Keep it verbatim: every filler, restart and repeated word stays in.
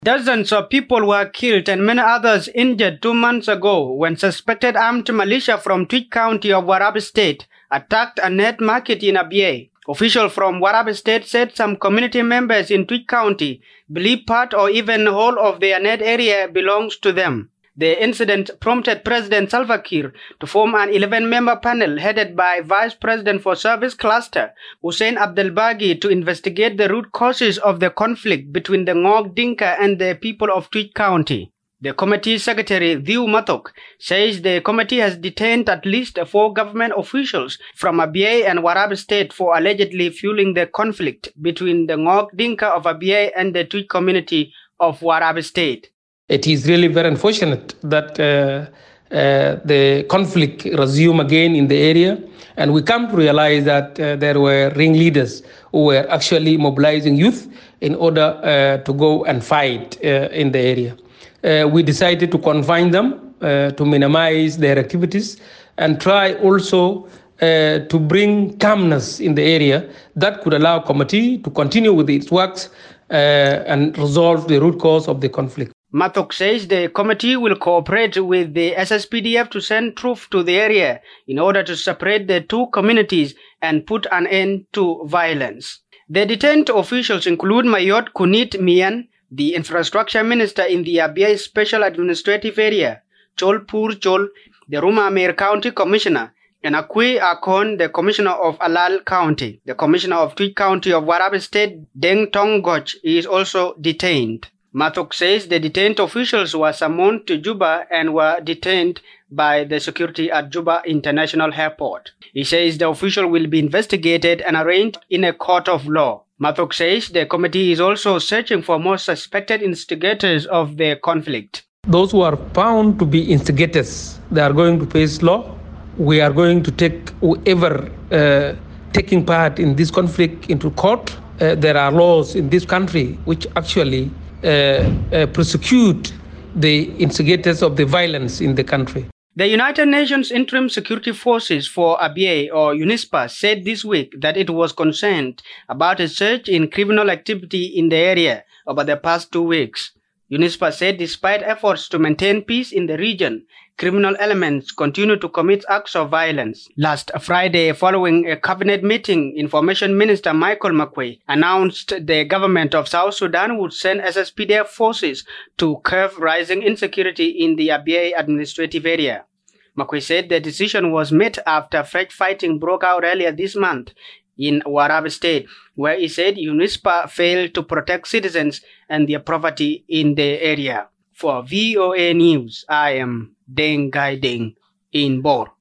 Dozens of people were killed and many others injured two months ago when suspected armed militia from Twitch County of Warab State attacked a net market in Abyei. Officials from Warab State said some community members in Twitch County believe part or even whole of their net area belongs to them. The incident prompted President Salva Kiir to form an eleven-member panel headed by Vice President for Service Cluster Hussein Abdelbagi to investigate the root causes of the conflict between the Ngok Dinka and the people of Twitch County. The committee secretary, Dhiu Mathok, says the committee has detained at least four government officials from Abyei and Warab State for allegedly fueling the conflict between the Ngok Dinka of Abyei and the Twitch community of Warab State. It is really very unfortunate that uh, uh, the conflict resumed again in the area, and we come to realize that uh, there were ringleaders who were actually mobilizing youth in order uh, to go and fight uh, in the area. Uh, we decided to confine them, uh, to minimize their activities, and try also uh, to bring calmness in the area that could allow committee to continue with its works uh, and resolve the root cause of the conflict. Mathok says the committee will cooperate with the S S P D F to send troops to the area in order to separate the two communities and put an end to violence. The detained officials include Mayot Kunit Mian, the infrastructure minister in the Abyei Special Administrative Area, Chol Pur Chol, the Rumamir County Commissioner, and Akui Akon, the Commissioner of Alal County. The Commissioner of Twitch County of Warab State, Deng Tong Goch, is also detained. Mathok says the detained officials were summoned to Juba and were detained by the security at Juba International Airport. He says the official will be investigated and arraigned in a court of law. Mathok says the committee is also searching for more suspected instigators of the conflict. Those who are found to be instigators, they are going to face law. We are going to take whoever uh, taking part in this conflict into court. Uh, there are laws in this country which actually Uh, uh, prosecute the instigators of the violence in the country. The United Nations Interim Security Forces for Abyei, or UNISPA, said this week that it was concerned about a surge in criminal activity in the area over the past two weeks. UNISPA said despite efforts to maintain peace in the region, criminal elements continue to commit acts of violence. Last Friday, following a cabinet meeting, Information Minister Michael Makuei announced the government of South Sudan would send S S P D F forces to curb rising insecurity in the Abyei administrative area. Makuei said the decision was made after fresh fighting broke out earlier this month in Warab State, where he said UNISPA failed to protect citizens and their property in the area. For V O A News, I am Deng Gai Deng in Bor.